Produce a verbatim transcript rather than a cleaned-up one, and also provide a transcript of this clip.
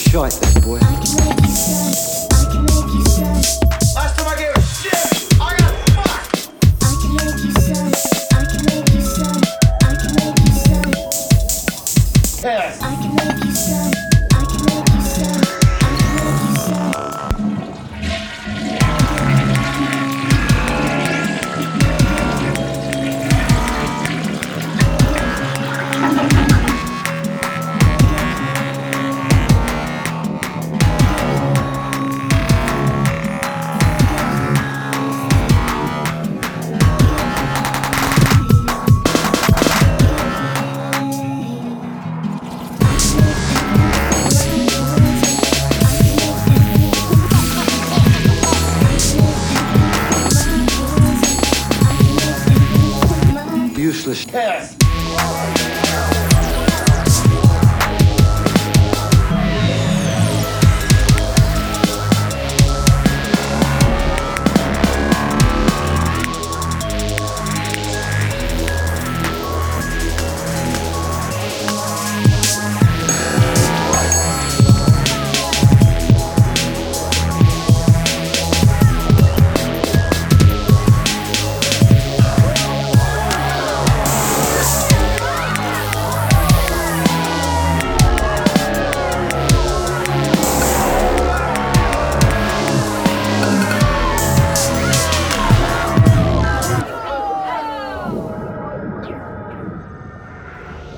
shite then, boy. I can make you say, I can make you say. Last time I gave a shit, I got fucked. I can make you say, I can make you say, I can make you say. Yes. I can make you say, I can make you say, I can make you say. Useless. Yes.